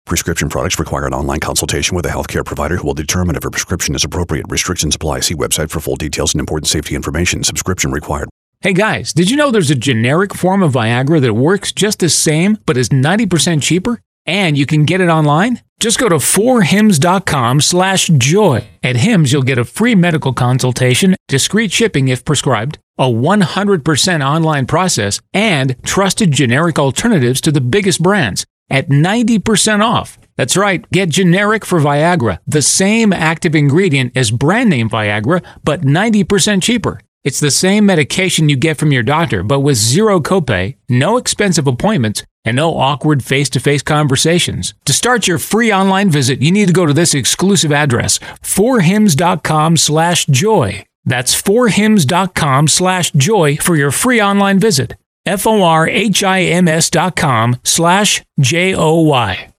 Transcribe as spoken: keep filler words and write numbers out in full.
Prescription products require an online consultation with a healthcare provider who will determine if a prescription is appropriate. Restrictions apply. See website for full details and important safety information. Subscription required. Hey guys, did you know there's a generic form of Viagra that works just the same but is ninety percent cheaper? And you can get it online? Just go to four hims dot com slash joy. At Hims, you'll get a free medical consultation, discreet shipping if prescribed, a one hundred percent online process, and trusted generic alternatives to the biggest brands at ninety percent off. That's right, get generic for Viagra, the same active ingredient as brand name Viagra, but ninety percent cheaper. It's the same medication you get from your doctor, but with zero copay, no expensive appointments, and no awkward face-to-face conversations. To start your free online visit, you need to go to this exclusive address, four hims dot com slash joy. That's four hims dot com slash joy for your free online visit. F O R H I M S dot com slash J O Y.